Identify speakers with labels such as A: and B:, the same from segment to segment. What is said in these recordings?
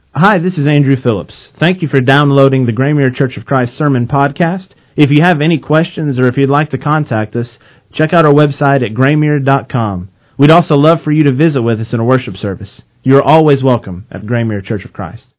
A: Hi, this is Andrew Phillips. Thank you for downloading the Graymere Church of Christ Sermon Podcast. If you have any questions or if you'd like to contact us, check out our website at graymere.com. We'd also love for you to visit with us in a worship service. You're always welcome at Graymere Church of Christ.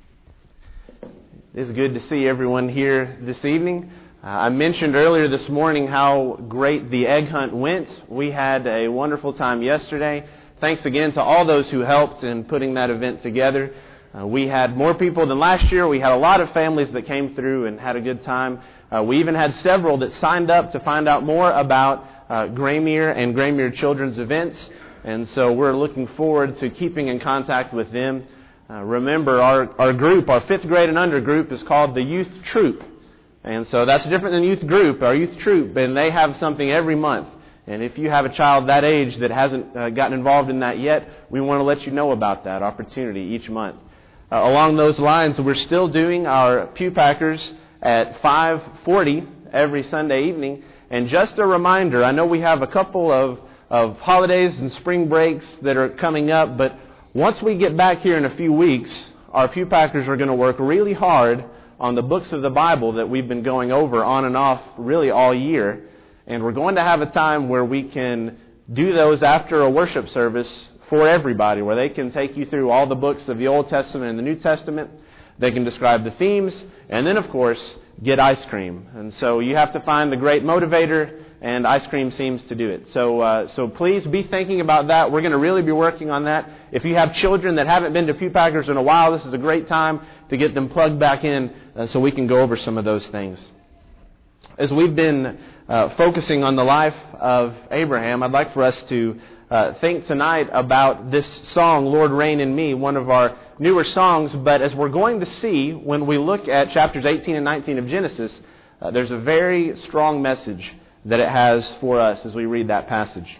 B: It's good to see everyone here this evening. I mentioned earlier this morning how great the egg hunt went. We had a wonderful time yesterday. Thanks again to all those who helped in putting that event together. We had more people than last year. We had a lot of families that came through and had a good time. We even had several that signed up to find out more about Graymere and Graymere Children's events. And so we're looking forward to keeping in contact with them. Remember, our group, our 5th grade and under group, is called the Youth Troop. And so that's different than youth group, our youth troop, and they have something every month. And if you have a child that age that hasn't gotten involved in that yet, we want to let you know about that opportunity each month. Along those lines, we're still doing our Pew Packers at 5:40 every Sunday evening. And just a reminder, I know we have a couple of holidays and spring breaks that are coming up, but once we get back here in a few weeks, our Pew Packers are going to work really hard on the books of the Bible that we've been going over on and off really all year. And we're going to have a time where we can do those after a worship service for everybody, where they can take you through all the books of the Old Testament and the New Testament. They can describe the themes, and then, of course, get ice cream. And so you have to find the great motivator, and ice cream seems to do it. So please be thinking about that. We're going to really be working on that. If you have children that haven't been to Pew Packers in a while, this is a great time to get them plugged back in so we can go over some of those things. As we've been focusing on the life of Abraham, I'd like for us to think tonight about this song, Lord Reign in Me, one of our newer songs. But as we're going to see when we look at chapters 18 and 19 of Genesis, there's a very strong message that it has for us as we read that passage.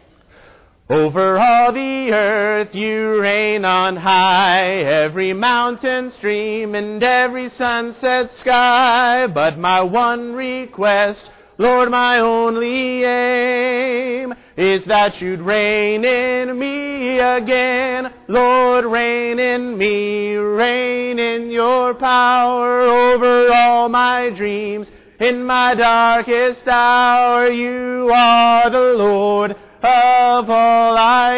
B: Over all the earth you reign on high, every mountain, stream, and every sunset sky. But my one request, Lord, my only aim, is that you'd reign in me again. Lord, reign in me, reign in your power over all my dreams. In my darkest hour, you are the Lord of all I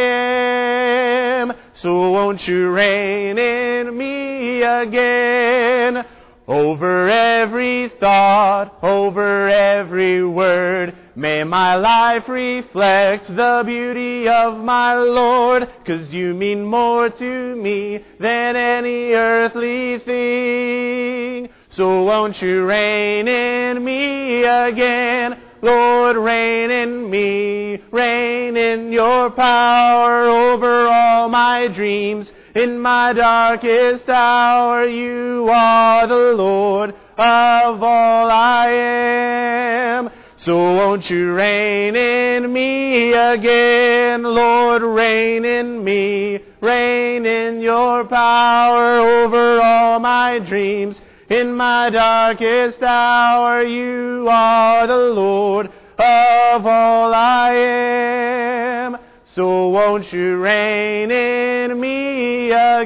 B: am. So won't you reign in me again? Over every thought, over every word, may my life reflect the beauty of my Lord, 'cause you mean more to me than any earthly thing. So won't you reign in me again? Lord, reign in me, reign in your power over all my dreams. In my darkest hour, you are the Lord of all I am. So won't you reign in me again? Lord, reign in me, reign in your power over all my dreams. In my darkest hour, you are the Lord of all I am. So won't you reign in me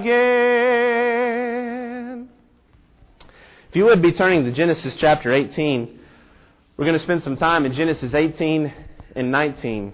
B: again? If you would be turning to Genesis chapter 18, we're going to spend some time in Genesis 18 and 19.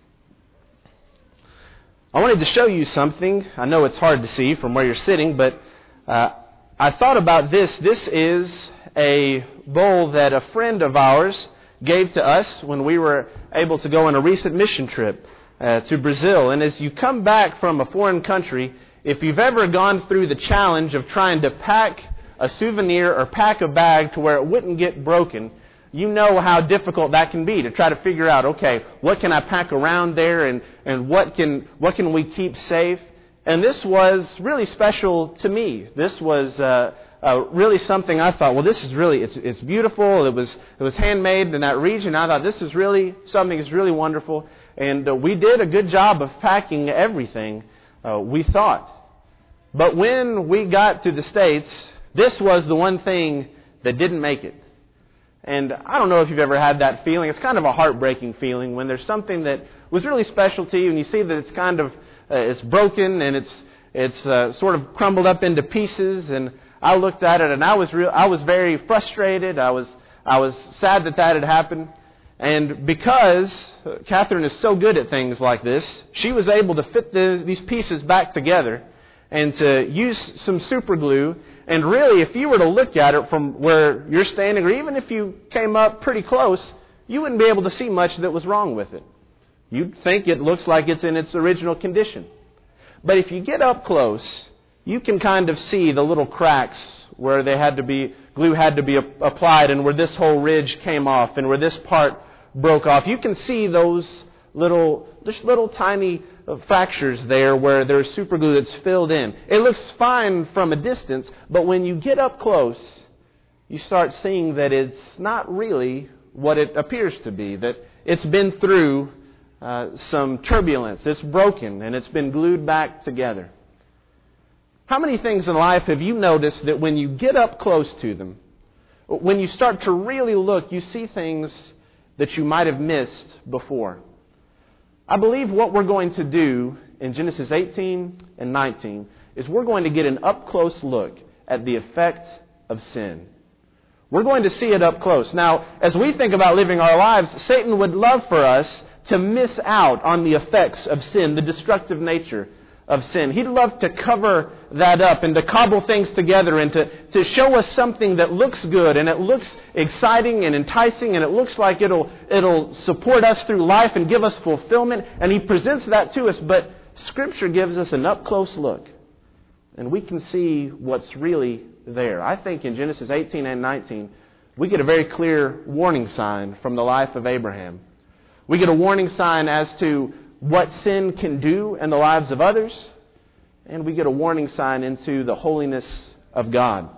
B: I wanted to show you something. I know it's hard to see from where you're sitting, but I thought about this. This is a bowl that a friend of ours gave to us when we were able to go on a recent mission trip to Brazil. And as you come back from a foreign country, if you've ever gone through the challenge of trying to pack a souvenir or pack a bag to where it wouldn't get broken, you know how difficult that can be to try to figure out, okay, what can I pack around there and what can we keep safe? And this was really special to me. This was really something I thought, well, this is really, it's beautiful. It was handmade in that region. I thought this is really something that's really wonderful. And we did a good job of packing everything, we thought. But when we got to the States, this was the one thing that didn't make it. And I don't know if you've ever had that feeling. It's kind of a heartbreaking feeling when there's something that was really special to you and you see that it's kind of it's broken and it's sort of crumbled up into pieces. And I looked at it, and I was very frustrated. I was sad that had happened. And because Catherine is so good at things like this, she was able to fit these pieces back together and to use some super glue. And really, if you were to look at it from where you're standing, or even if you came up pretty close, you wouldn't be able to see much that was wrong with it. You'd think it looks like it's in its original condition. But if you get up close, you can kind of see the little cracks where glue had to be applied, and where this whole ridge came off, and where this part broke off. You can see those little tiny fractures there where there's super glue that's filled in. It looks fine from a distance, but when you get up close, you start seeing that it's not really what it appears to be, that it's been through some turbulence. It's broken, and it's been glued back together. How many things in life have you noticed that when you get up close to them, when you start to really look, you see things that you might have missed before? I believe what we're going to do in Genesis 18 and 19 is we're going to get an up-close look at the effect of sin. We're going to see it up close. Now, as we think about living our lives, Satan would love for us to miss out on the effects of sin, the destructive nature of sin. He'd love to cover that up and to cobble things together and to show us something that looks good and it looks exciting and enticing and it looks like it'll support us through life and give us fulfillment. And he presents that to us, but Scripture gives us an up-close look. And we can see what's really there. I think in Genesis 18 and 19, we get a very clear warning sign from the life of Abraham. We get a warning sign as to what sin can do in the lives of others, and we get a warning sign into the holiness of God.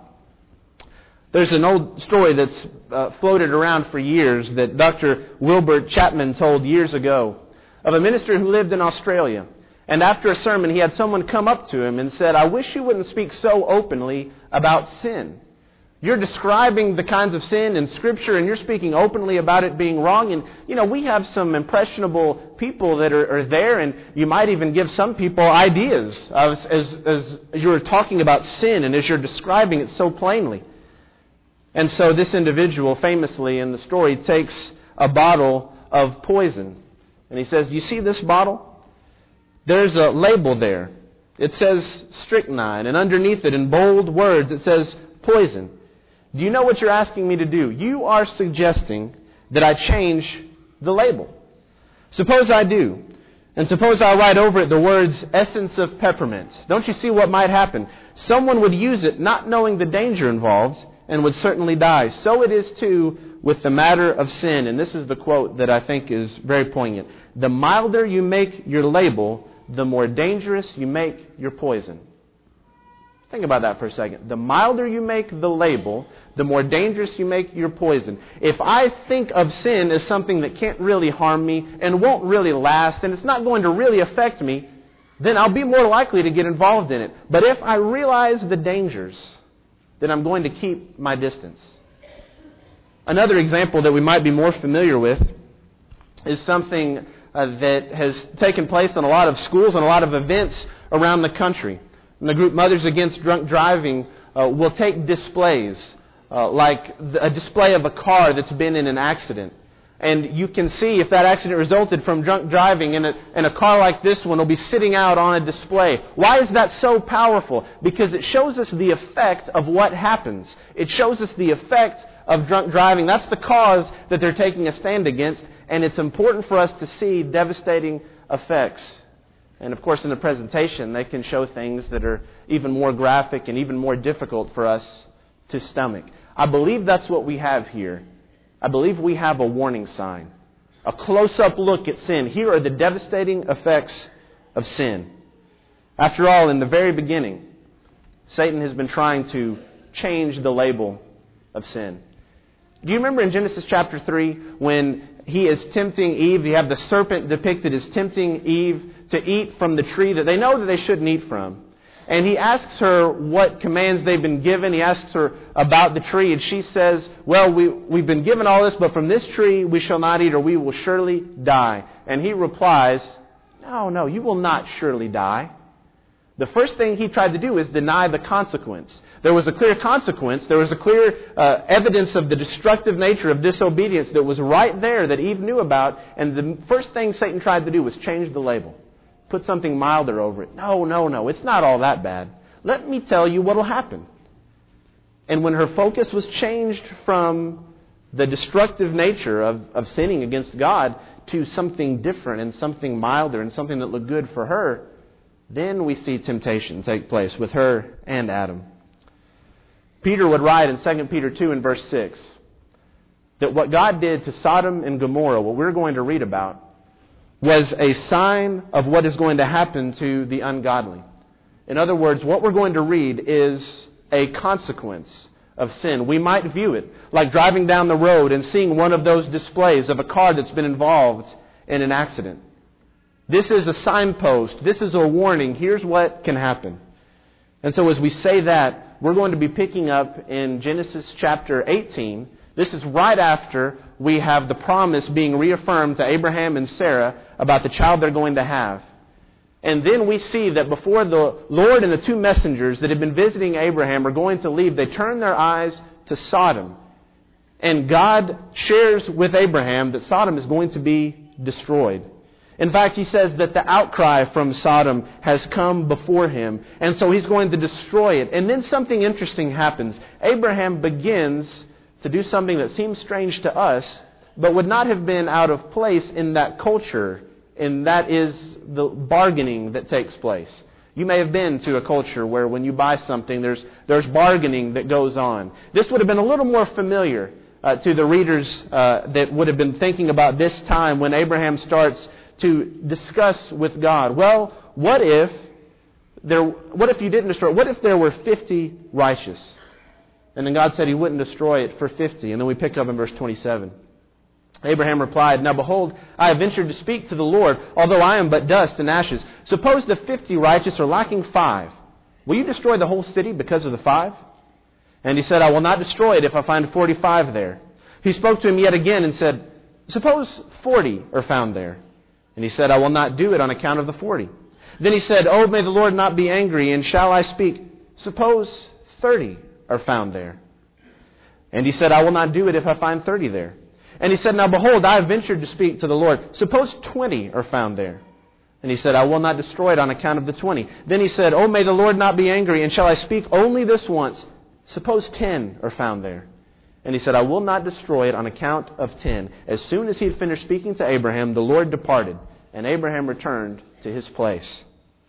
B: There's an old story that's floated around for years that Dr. Wilbert Chapman told years ago of a minister who lived in Australia. And after a sermon, he had someone come up to him and said, "I wish you wouldn't speak so openly about sin. You're describing the kinds of sin in Scripture, and you're speaking openly about it being wrong. And, we have some impressionable people that are there, and you might even give some people ideas as you're talking about sin and as you're describing it so plainly." And so this individual, famously in the story, takes a bottle of poison. And he says, "Do you see this bottle? There's a label there. It says strychnine, and underneath it in bold words it says poison. Do you know what you're asking me to do? You are suggesting that I change the label. Suppose I do. And suppose I write over it the words essence of peppermint. Don't you see what might happen? Someone would use it not knowing the danger involved and would certainly die. So it is too with the matter of sin." And this is the quote that I think is very poignant. "The milder you make your label, the more dangerous you make your poison." Think about that for a second. The milder you make the label, the more dangerous you make your poison. If I think of sin as something that can't really harm me and won't really last and it's not going to really affect me, then I'll be more likely to get involved in it. But if I realize the dangers, then I'm going to keep my distance. Another example that we might be more familiar with is something that has taken place in a lot of schools and a lot of events around the country. And the group Mothers Against Drunk Driving will take displays, like a display of a car that's been in an accident. And you can see if that accident resulted from drunk driving, and a car like this one will be sitting out on a display. Why is that so powerful? Because it shows us the effect of what happens. It shows us the effect of drunk driving. That's the cause that they're taking a stand against, and it's important for us to see devastating effects. And of course, in the presentation, they can show things that are even more graphic and even more difficult for us to stomach. I believe that's what we have here. I believe we have a warning sign, a close-up look at sin. Here are the devastating effects of sin. After all, in the very beginning, Satan has been trying to change the label of sin. Do you remember in Genesis chapter 3 when he is tempting Eve? You have the serpent depicted as tempting Eve to eat from the tree that they know that they shouldn't eat from. And he asks her what commands they've been given. He asks her about the tree, and she says, "Well, we've been given all this, but from this tree we shall not eat, or we will surely die." And he replies, No, you will not surely die. the first thing he tried to do is deny the consequence. There was a clear consequence. There was a clear evidence of the destructive nature of disobedience that was right there that Eve knew about. And the first thing Satan tried to do was change the label. Put something milder over it. No. It's not all that bad. Let me tell you what will happen. And when her focus was changed from the destructive nature of sinning against God to something different and something milder and something that looked good for her, then we see temptation take place with her and Adam. Peter would write in 2 Peter 2 and verse 6 that what God did to Sodom and Gomorrah, what we're going to read about, was a sign of what is going to happen to the ungodly. In other words, what we're going to read is a consequence of sin. We might view it like driving down the road and seeing one of those displays of a car that's been involved in an accident. This is a signpost. This is a warning. Here's what can happen. And so as we say that, we're going to be picking up in Genesis chapter 18. This is right after we have the promise being reaffirmed to Abraham and Sarah about the child they're going to have. And then we see that before the Lord and the two messengers that had been visiting Abraham are going to leave, they turn their eyes to Sodom. And God shares with Abraham that Sodom is going to be destroyed. In fact, he says that the outcry from Sodom has come before him. And so he's going to destroy it. And then something interesting happens. Abraham begins to do something that seems strange to us, but would not have been out of place in that culture. And that is the bargaining that takes place. You may have been to a culture where when you buy something, there's bargaining that goes on. This would have been a little more familiar to the readers that would have been thinking about this time when Abraham starts to discuss with God. Well, what if you didn't destroy it? What if there were 50 righteous? And then God said He wouldn't destroy it for 50. And then we pick up in verse 27. Abraham replied, "Now behold, I have ventured to speak to the Lord, although I am but dust and ashes. Suppose the 50 righteous are lacking 5. Will you destroy the whole city because of the 5? And he said, I will not destroy it if I find 45 there. He spoke to him yet again and said, Suppose 40 are found there. And he said, I will not do it on account of the 40. Then he said, Oh, may the Lord not be angry, and shall I speak? Suppose 30 are found there. And he said, I will not do it if I find 30 there. And he said, Now behold, I have ventured to speak to the Lord. Suppose 20 are found there. And he said, I will not destroy it on account of the 20. Then he said, Oh, may the Lord not be angry, and shall I speak only this once? Suppose 10 are found there. And he said, I will not destroy it on account of 10. As soon as he had finished speaking to Abraham, the Lord departed, and Abraham returned to his place.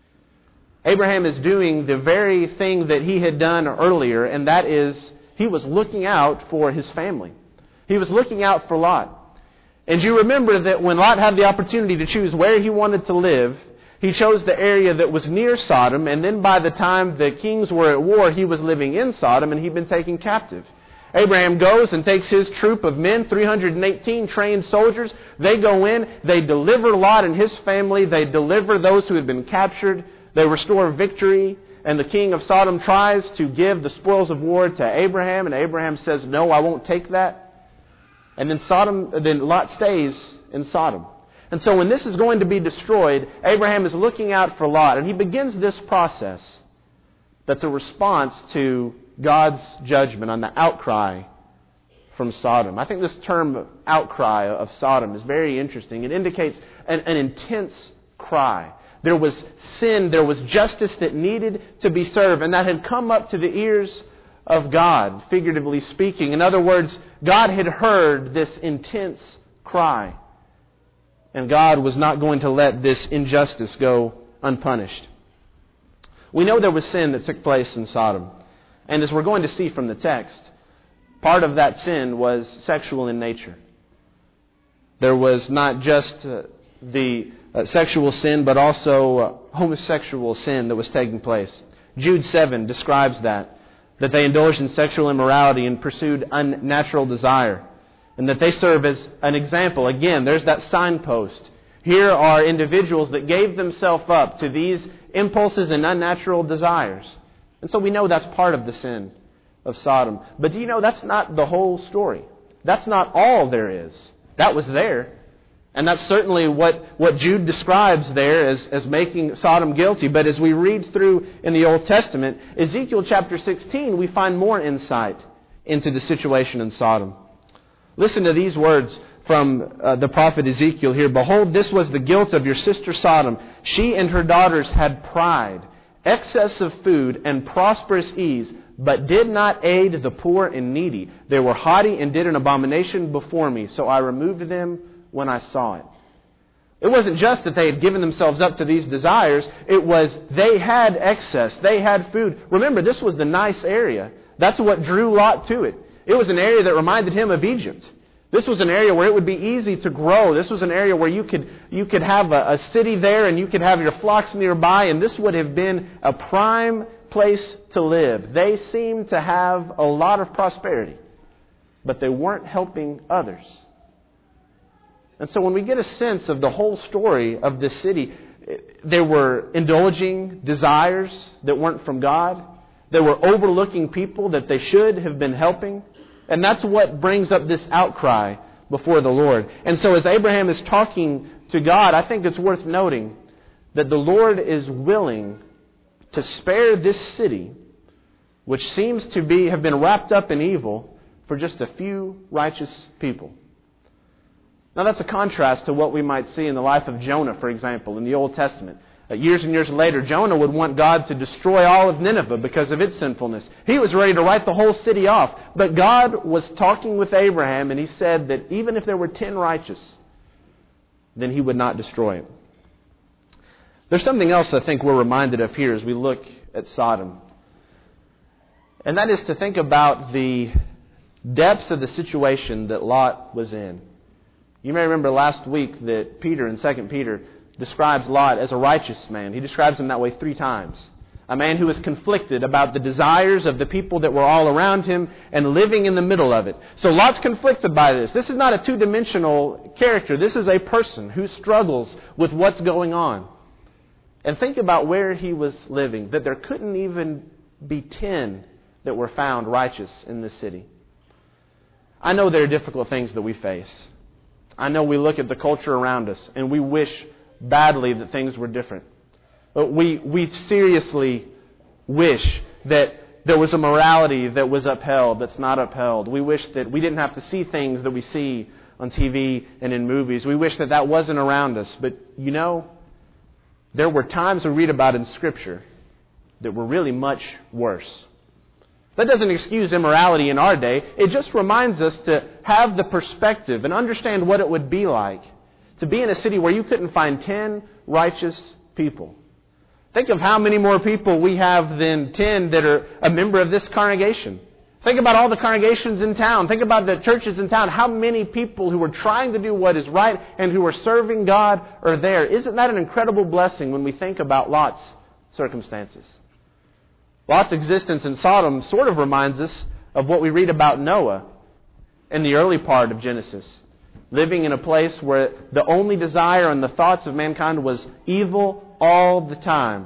B: Abraham is doing the very thing that he had done earlier, and that is, he was looking out for his family. He was looking out for Lot. And you remember that when Lot had the opportunity to choose where he wanted to live, he chose the area that was near Sodom, and then by the time the kings were at war, he was living in Sodom, and he'd been taken captive. Abraham goes and takes his troop of men, 318 trained soldiers. They go in, they deliver Lot and his family, they deliver those who had been captured, they restore victory, and the king of Sodom tries to give the spoils of war to Abraham, and Abraham says, No, I won't take that. And then Lot stays in Sodom. And so when this is going to be destroyed, Abraham is looking out for Lot, and he begins this process that's a response to God's judgment on the outcry from Sodom. I think this term outcry of Sodom is very interesting. It indicates an intense cry. There was sin, there was justice that needed to be served, and that had come up to the ears of God, figuratively speaking. In other words, God had heard this intense cry, and God was not going to let this injustice go unpunished. We know there was sin that took place in Sodom. And as we're going to see from the text, part of that sin was sexual in nature. There was not just the sexual sin, but also homosexual sin that was taking place. Jude 7 describes that they indulged in sexual immorality and pursued unnatural desire, and that they serve as an example. Again, there's that signpost. Here are individuals that gave themselves up to these impulses and unnatural desires. And so we know that's part of the sin of Sodom. But do you know that's not the whole story? That's not all there is. That was there. And that's certainly what Jude describes there as making Sodom guilty. But as we read through in the Old Testament, Ezekiel chapter 16, we find more insight into the situation in Sodom. Listen to these words from the prophet Ezekiel here. Behold, this was the guilt of your sister Sodom. She and her daughters had pride, excess of food, and prosperous ease, but did not aid the poor and needy. They were haughty and did an abomination before me, so I removed them when I saw it. It wasn't just that they had given themselves up to these desires. It was they had excess. They had food. Remember, this was the nice area. That's what drew Lot to it. It was an area that reminded him of Egypt. This was an area where it would be easy to grow. This was an area where you could have a city there and you could have your flocks nearby, and this would have been a prime place to live. They seemed to have a lot of prosperity, but they weren't helping others. And so when we get a sense of the whole story of this city, they were indulging desires that weren't from God. They were overlooking people that they should have been helping. And that's what brings up this outcry before the Lord. And so as Abraham is talking to God, I think it's worth noting that the Lord is willing to spare this city, which seems to have been wrapped up in evil, for just a few righteous people. Now that's a contrast to what we might see in the life of Jonah, for example, in the Old Testament. Years and years later, Jonah would want God to destroy all of Nineveh because of its sinfulness. He was ready to write the whole city off. But God was talking with Abraham, and He said that even if there were 10 righteous, then He would not destroy it. There's something else I think we're reminded of here as we look at Sodom. And that is to think about the depths of the situation that Lot was in. You may remember last week that Peter in 2 Peter describes Lot as a righteous man. He describes him that way 3 times. A man who was conflicted about the desires of the people that were all around him and living in the middle of it. So Lot's conflicted by this. This is not a two-dimensional character. This is a person who struggles with what's going on. And think about where he was living, that there couldn't even be 10 that were found righteous in this city. I know there are difficult things that we face. I know we look at the culture around us and we wish badly that things were different. But we seriously wish that there was a morality that was upheld that's not upheld. We wish that we didn't have to see things that we see on TV and in movies. We wish that that wasn't around us. But you know, there were times we read about in Scripture that were really much worse. That doesn't excuse immorality in our day. It just reminds us to have the perspective and understand what it would be like to be in a city where you couldn't find 10 righteous people. Think of how many more people we have than 10 that are a member of this congregation. Think about all the congregations in town. Think about the churches in town. How many people who are trying to do what is right and who are serving God are there. Isn't that an incredible blessing when we think about Lot's circumstances? Lot's existence in Sodom sort of reminds us of what we read about Noah in the early part of Genesis. Living in a place where the only desire and the thoughts of mankind was evil all the time.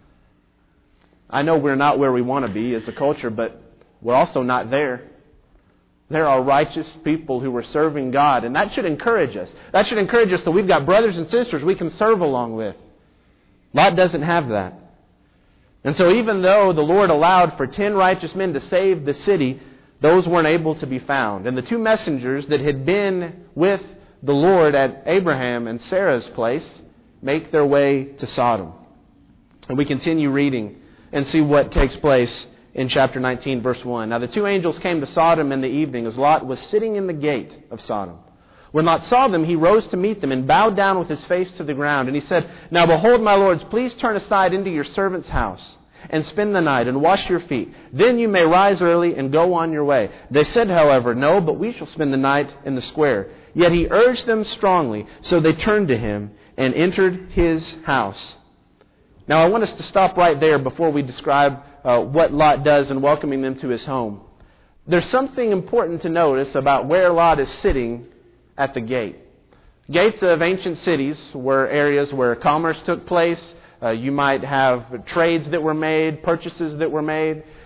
B: I know we're not where we want to be as a culture, but we're also not there. There are righteous people who are serving God, and that should encourage us. That should encourage us that we've got brothers and sisters we can serve along with. Lot doesn't have that. And so even though the Lord allowed for 10 righteous men to save the city, those weren't able to be found. And the 2 messengers that had been with the Lord at Abraham and Sarah's place make their way to Sodom. And we continue reading and see what takes place in chapter 19, verse 1. Now the 2 angels came to Sodom in the evening as Lot was sitting in the gate of Sodom. When Lot saw them, he rose to meet them and bowed down with his face to the ground. And he said, Now behold, my lords, please turn aside into your servant's house and spend the night and wash your feet. Then you may rise early and go on your way. They said, however, No, but we shall spend the night in the square. Yet he urged them strongly, so they turned to him and entered his house. Now I want us to stop right there before we describe what Lot does in welcoming them to his home. There's something important to notice about where Lot is sitting at the gate. Gates of ancient cities were areas where commerce took place. You might have trades that were made, purchases that were made.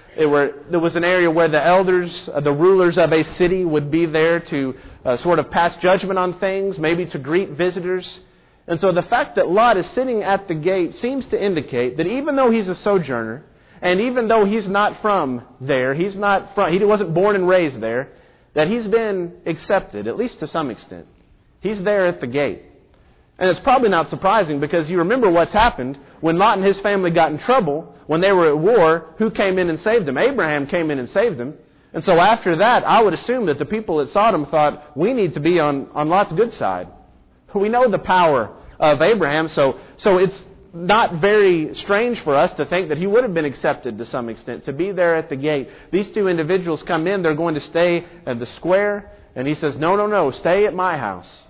B: There was an area where the elders, the rulers of a city would be there to sort of pass judgment on things, maybe to greet visitors. And so the fact that Lot is sitting at the gate seems to indicate that even though he's a sojourner, and even though he's not from there, he wasn't born and raised there, that he's been accepted, at least to some extent. He's there at the gate. And it's probably not surprising because you remember what's happened when Lot and his family got in trouble, when they were at war, who came in and saved them? Abraham came in and saved them. And so after that, I would assume that the people at Sodom thought, we need to be on Lot's good side. We know the power of Abraham, so it's not very strange for us to think that he would have been accepted to some extent, to be there at the gate. These two individuals come in, they're going to stay at the square, and he says, no, stay at my house.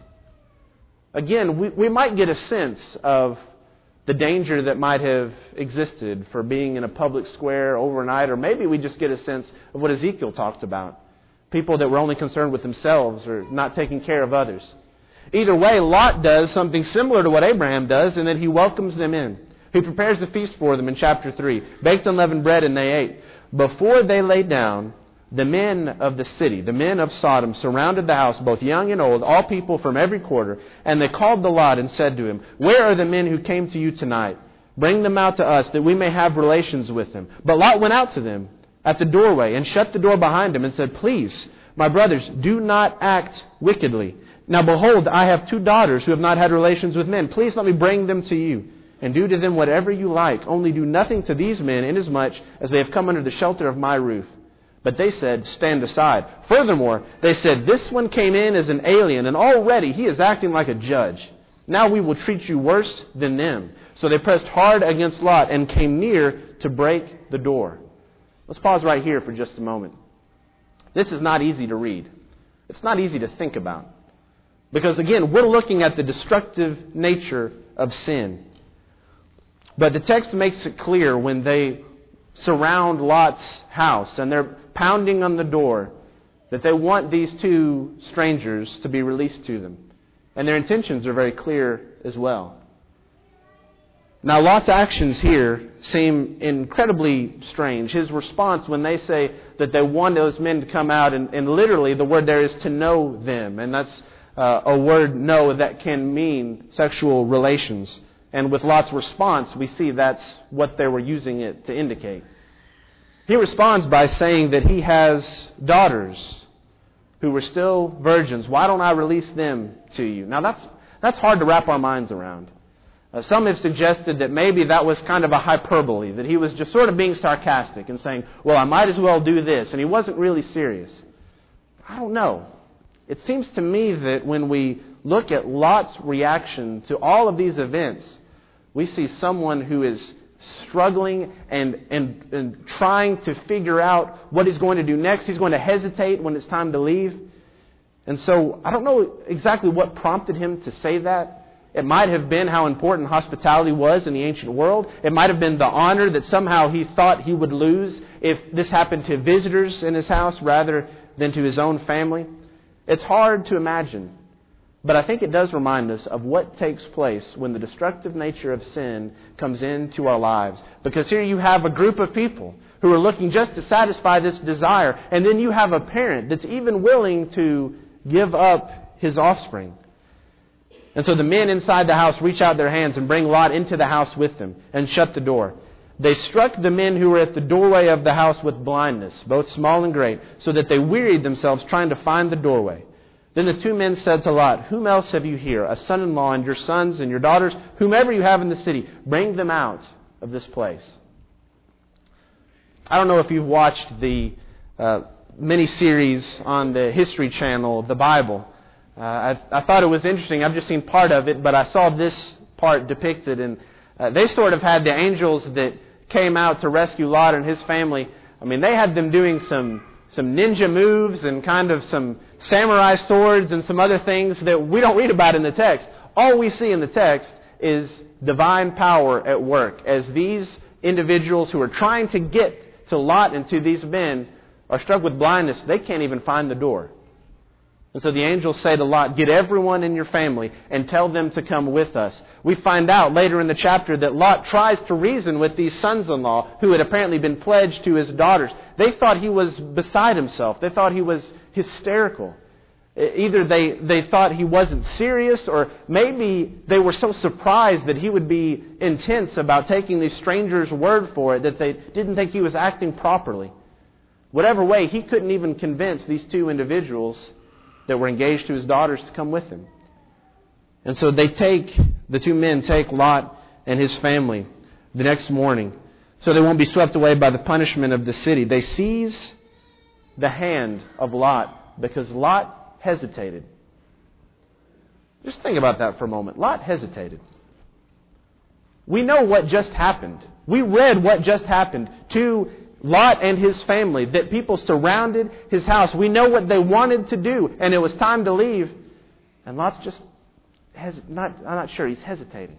B: Again, we might get a sense of the danger that might have existed for being in a public square overnight, or maybe we just get a sense of what Ezekiel talked about. People that were only concerned with themselves or not taking care of others. Either way, Lot does something similar to what Abraham does in that he welcomes them in. He prepares a feast for them in chapter 3. Baked unleavened bread and they ate. Before they lay down, the men of the city, the men of Sodom, surrounded the house, both young and old, all people from every quarter. And they called to Lot and said to him, "Where are the men who came to you tonight? Bring them out to us that we may have relations with them." But Lot went out to them at the doorway and shut the door behind him and said, "Please, my brothers, do not act wickedly. Now behold, I have 2 daughters who have not had relations with men. Please let me bring them to you, and do to them whatever you like. Only do nothing to these men, inasmuch as they have come under the shelter of my roof." But they said, "Stand aside." Furthermore, they said, "This one came in as an alien, and already he is acting like a judge. Now we will treat you worse than them." So they pressed hard against Lot and came near to break the door. Let's pause right here for just a moment. This is not easy to read. It's not easy to think about. Because again, we're looking at the destructive nature of sin. But the text makes it clear when they surround Lot's house and they're pounding on the door that they want these 2 strangers to be released to them. And their intentions are very clear as well. Now, Lot's actions here seem incredibly strange. His response when they say that they want those men to come out, and literally the word there is to know them. And that's a word, know, that can mean sexual relations. And with Lot's response, we see that's what they were using it to indicate. He responds by saying that he has daughters who were still virgins. Why don't I release them to you? Now that's hard to wrap our minds around. Some have suggested that maybe that was kind of a hyperbole, that he was just sort of being sarcastic and saying, well, I might as well do this, and he wasn't really serious. I don't know. It seems to me that when we look at Lot's reaction to all of these events, we see someone who is struggling and trying to figure out what he's going to do next. He's going to hesitate when it's time to leave. And so I don't know exactly what prompted him to say that. It might have been how important hospitality was in the ancient world. It might have been the honor that somehow he thought he would lose if this happened to visitors in his house rather than to his own family. It's hard to imagine, but I think it does remind us of what takes place when the destructive nature of sin comes into our lives. Because here you have a group of people who are looking just to satisfy this desire, and then you have a parent that's even willing to give up his offspring. And so the men inside the house reach out their hands and bring Lot into the house with them and shut the door. They struck the men who were at the doorway of the house with blindness, both small and great, so that they wearied themselves trying to find the doorway. Then the 2 men said to Lot, "Whom else have you here? A son-in-law and your sons and your daughters, whomever you have in the city, bring them out of this place." I don't know if you've watched the mini-series on the History Channel, The Bible. I thought it was interesting. I've just seen part of it, but I saw this part depicted, and they sort of had the angels that came out to rescue Lot and his family. I mean, they had them doing some ninja moves and kind of some samurai swords and some other things that we don't read about in the text. All we see in the text is divine power at work as these individuals who are trying to get to Lot and to these men are struck with blindness. They can't even find the door. And so the angels say to Lot, get everyone in your family and tell them to come with us. We find out later in the chapter that Lot tries to reason with these sons-in-law who had apparently been pledged to his daughters. They thought he was beside himself. They thought he was hysterical. Either they thought he wasn't serious, or maybe they were so surprised that he would be intense about taking these strangers' word for it that they didn't think he was acting properly. Whatever way, he couldn't even convince these two individuals that were engaged to his daughters to come with him. And so the two men take Lot and his family the next morning so they won't be swept away by the punishment of the city. They seize the hand of Lot because Lot hesitated. Just think about that for a moment. Lot hesitated. We know what just happened. We read what just happened to Lot and his family, that people surrounded his house. We know what they wanted to do, and it was time to leave. And Lot's just I'm not sure. He's hesitating.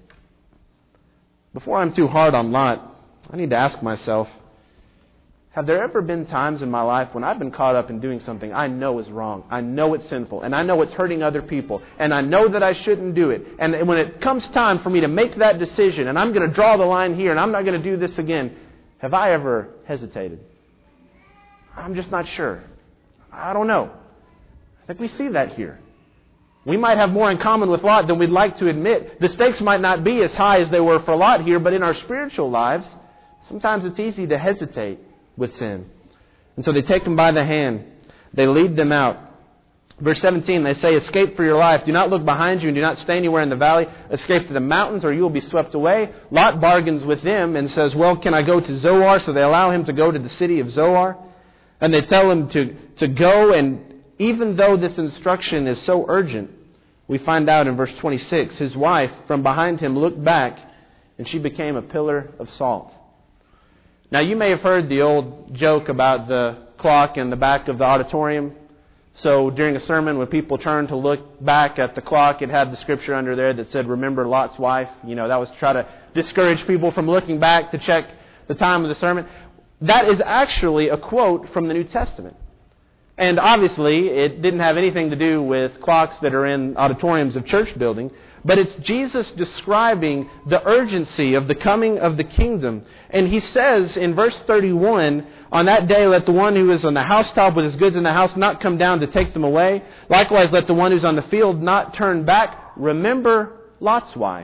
B: Before I'm too hard on Lot, I need to ask myself, have there ever been times in my life when I've been caught up in doing something I know is wrong, I know it's sinful, and I know it's hurting other people, and I know that I shouldn't do it, and when it comes time for me to make that decision, and I'm going to draw the line here, and I'm not going to do this again, have I ever hesitated? I'm just not sure. I don't know. I think we see that here. We might have more in common with Lot than we'd like to admit. The stakes might not be as high as they were for Lot here, but in our spiritual lives, sometimes it's easy to hesitate with sin. And so they take them by the hand. They lead them out. Verse 17, they say, escape for your life. Do not look behind you and do not stay anywhere in the valley. Escape to the mountains or you will be swept away. Lot bargains with them and says, well, can I go to Zoar? So they allow him to go to the city of Zoar. And they tell him to go. And even though this instruction is so urgent, we find out in verse 26, his wife from behind him looked back and she became a pillar of salt. Now you may have heard the old joke about the clock in the back of the auditorium. So during a sermon, when people turned to look back at the clock, it had the scripture under there that said, remember Lot's wife. You know, that was to try to discourage people from looking back to check the time of the sermon. That is actually a quote from the New Testament. And obviously, it didn't have anything to do with clocks that are in auditoriums of church buildings. But it's Jesus describing the urgency of the coming of the kingdom. And he says in verse 31, on that day let the one who is on the housetop with his goods in the house not come down to take them away. Likewise let the one who's on the field not turn back. Remember Lot's wife.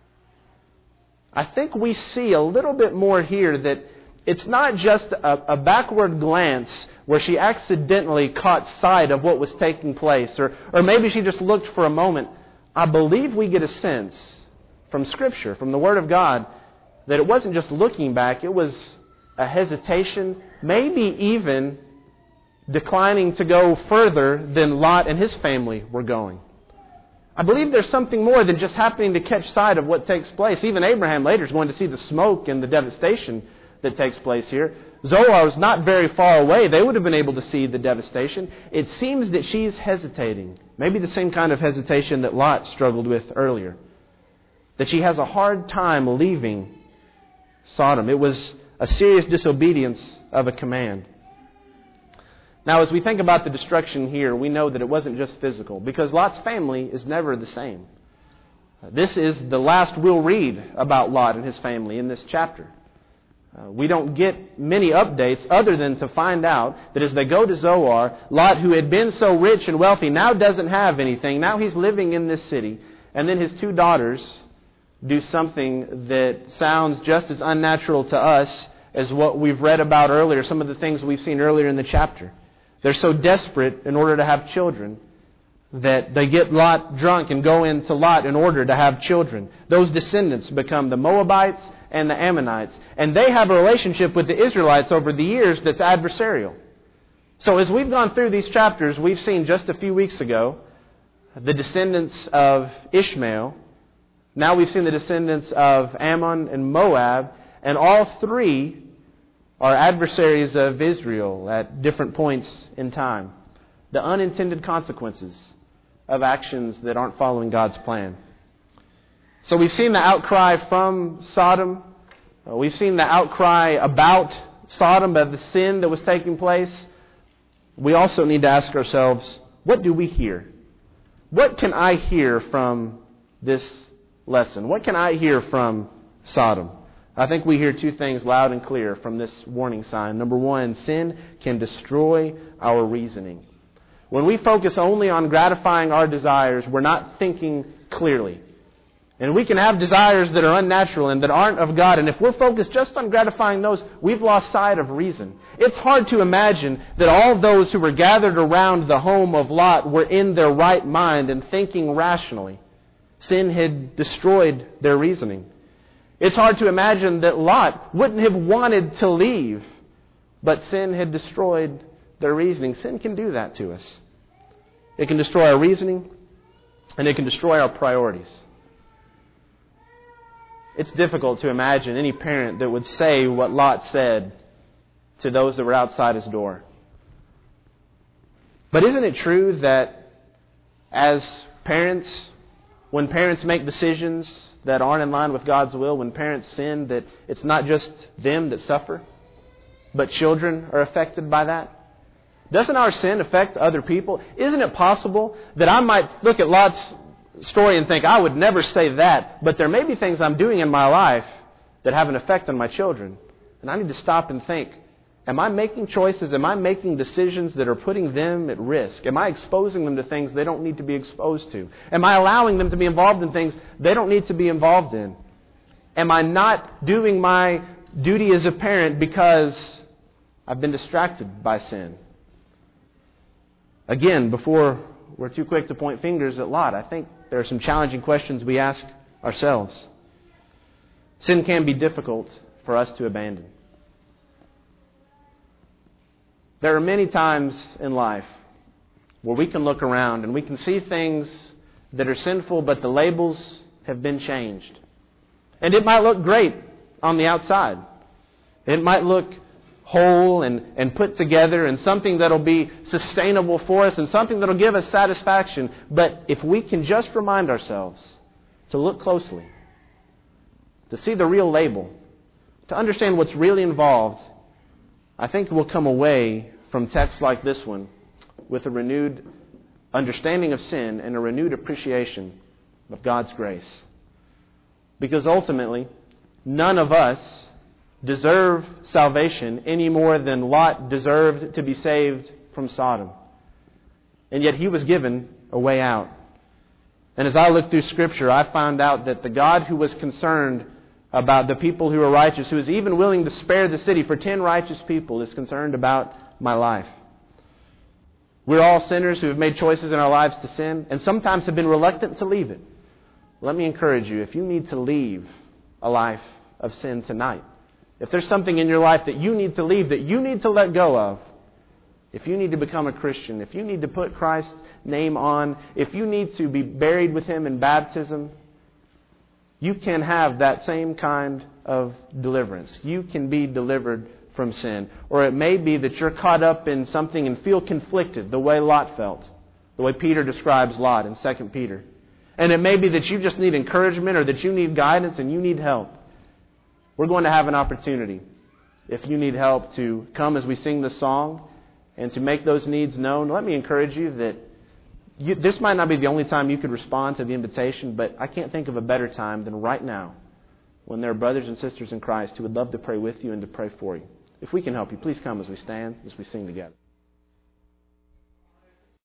B: I think we see a little bit more here that it's not just a backward glance where she accidentally caught sight of what was taking place. Or maybe she just looked for a moment. I believe we get a sense from Scripture, from the Word of God, that it wasn't just looking back, it was a hesitation, maybe even declining to go further than Lot and his family were going. I believe there's something more than just happening to catch sight of what takes place. Even Abraham later is going to see the smoke and the devastation that takes place here. Zoar was not very far away. They would have been able to see the devastation. It seems that she's hesitating. Maybe the same kind of hesitation that Lot struggled with earlier. That she has a hard time leaving Sodom. It was a serious disobedience of a command. Now, as we think about the destruction here, we know that it wasn't just physical, because Lot's family is never the same. This is the last we'll read about Lot and his family in this chapter. We don't get many updates other than to find out that as they go to Zoar, Lot, who had been so rich and wealthy, now doesn't have anything. Now he's living in this city. And then his two daughters do something that sounds just as unnatural to us as what we've read about earlier, some of the things we've seen earlier in the chapter. They're so desperate in order to have children that they get Lot drunk and go into Lot in order to have children. Those descendants become the Moabites and the Ammonites. And they have a relationship with the Israelites over the years that's adversarial. So as we've gone through these chapters, we've seen just a few weeks ago the descendants of Ishmael. Now we've seen the descendants of Ammon and Moab. And all three are adversaries of Israel at different points in time. The unintended consequences of actions that aren't following God's plan. So we've seen the outcry from Sodom. We've seen the outcry about Sodom, about the sin that was taking place. We also need to ask ourselves, what do we hear? What can I hear from this lesson? What can I hear from Sodom? I think we hear two things loud and clear from this warning sign. Number one, sin can destroy our reasoning. When we focus only on gratifying our desires, we're not thinking clearly. And we can have desires that are unnatural and that aren't of God. And if we're focused just on gratifying those, we've lost sight of reason. It's hard to imagine that all those who were gathered around the home of Lot were in their right mind and thinking rationally. Sin had destroyed their reasoning. It's hard to imagine that Lot wouldn't have wanted to leave, but sin had destroyed their reasoning. Sin can do that to us. It can destroy our reasoning, and it can destroy our priorities. It's difficult to imagine any parent that would say what Lot said to those that were outside his door. But isn't it true that as parents, when parents make decisions that aren't in line with God's will, when parents sin, that it's not just them that suffer, but children are affected by that? Doesn't our sin affect other people? Isn't it possible that I might look at Lot's story and think, I would never say that, but there may be things I'm doing in my life that have an effect on my children. And I need to stop and think, am I making choices? Am I making decisions that are putting them at risk? Am I exposing them to things they don't need to be exposed to? Am I allowing them to be involved in things they don't need to be involved in? Am I not doing my duty as a parent because I've been distracted by sin? Again, before we're too quick to point fingers at Lot, I think there are some challenging questions we ask ourselves. Sin can be difficult for us to abandon. There are many times in life where we can look around and we can see things that are sinful, but the labels have been changed. And it might look great on the outside. It might look whole and put together and something that'll be sustainable for us and something that'll give us satisfaction. But if we can just remind ourselves to look closely, to see the real label, to understand what's really involved, I think we'll come away from texts like this one with a renewed understanding of sin and a renewed appreciation of God's grace. Because ultimately, none of us deserve salvation any more than Lot deserved to be saved from Sodom. And yet he was given a way out. And as I look through Scripture, I found out that the God who was concerned about the people who are righteous, who is even willing to spare the city for 10 righteous people, is concerned about my life. We're all sinners who have made choices in our lives to sin and sometimes have been reluctant to leave it. Let me encourage you, if you need to leave a life of sin tonight, if there's something in your life that you need to leave, that you need to let go of, if you need to become a Christian, if you need to put Christ's name on, if you need to be buried with Him in baptism, you can have that same kind of deliverance. You can be delivered from sin. Or it may be that you're caught up in something and feel conflicted the way Lot felt, the way Peter describes Lot in 2 Peter. And it may be that you just need encouragement or that you need guidance and you need help. We're going to have an opportunity, if you need help, to come as we sing the song and to make those needs known. Let me encourage you that this might not be the only time you could respond to the invitation, but I can't think of a better time than right now when there are brothers and sisters in Christ who would love to pray with you and to pray for you. If we can help you, please come as we stand, as we sing together.